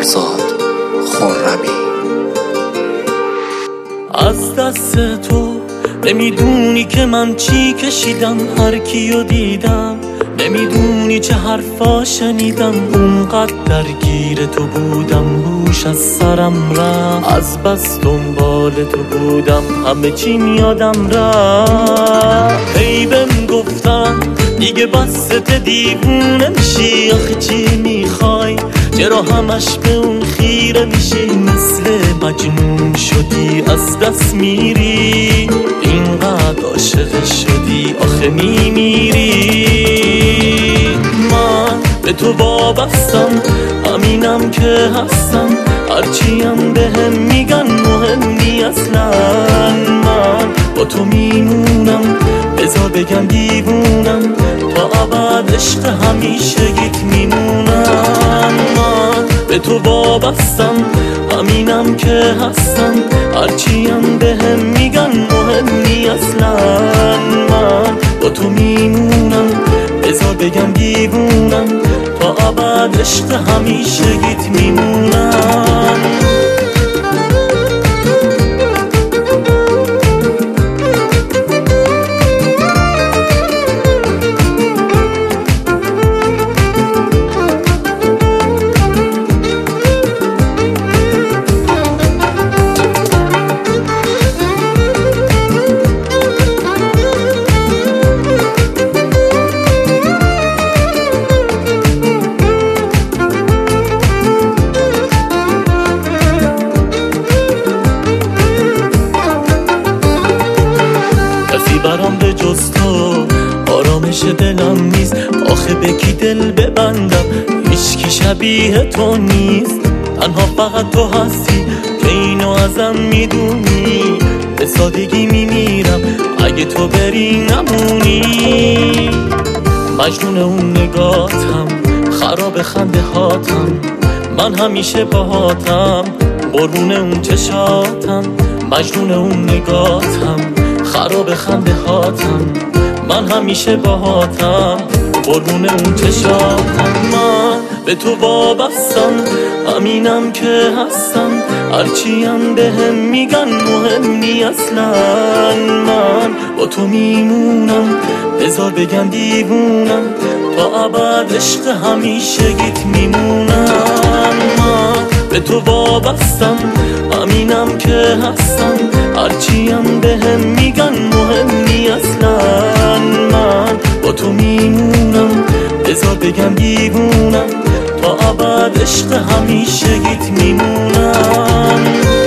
فرزاد خرمی. از دست تو نمیدونی که من چی کشیدم، هر کیو دیدم نمیدونی چه حرفا شنیدم، اونقدر درگیر تو بودم هوش از سرم رفت، از بس دنبال تو بودم همه چی یادم رفت. هی بهم گفتن دیگه بست دیوونه میشی، آخه چی میخوای چرا همش به اون خیره میشی، مثل مجنون شدی از دست میری، اینقدر عاشق شدی آخه میمیری. من به تو وابستم همینم که هستم، هرچیم بهم میگن مهم نی اصلا، من با تو میمونم بذار بگن دیوونم، تا ابد عشق همیشگیت میمونم. من به تو وابستم همینم که هستم، هرچیم بهم میگن مهم نی اصلا، من با تو میمونم بذار بگم دیوونم، تا ابد عشق همیشگیت میمونم. برام به جز تو آرامش دلم نیست، آخه به کی دل ببندم هیچکی شبیه تو نیست، تنها فقط تو هستی که اینو ازم میدونی، به سادگی میمیرم اگه تو بری نمونی. مجنون اون نگاتم خراب خنده هاتم، من همیشه باهاتم قربون اون چشاتم، مجنون اون نگاتم خراب خنده هاتم، من همیشه باهاتم قربون اون چشاتم. من به تو وابستم همینم که هستم، هرچیم بهم میگن مهم نی اصلا، من با تو میمونم بذار بگن دیوونم، تا ابد عشق همیشگیت میمونم. من به تو وابستم همینم که هستم، هرچیم بهم میگن مهم نی اصلا، من با تو میمونم بذار بگم دیوونم، تا ابد عشق همیشگیت میمونم.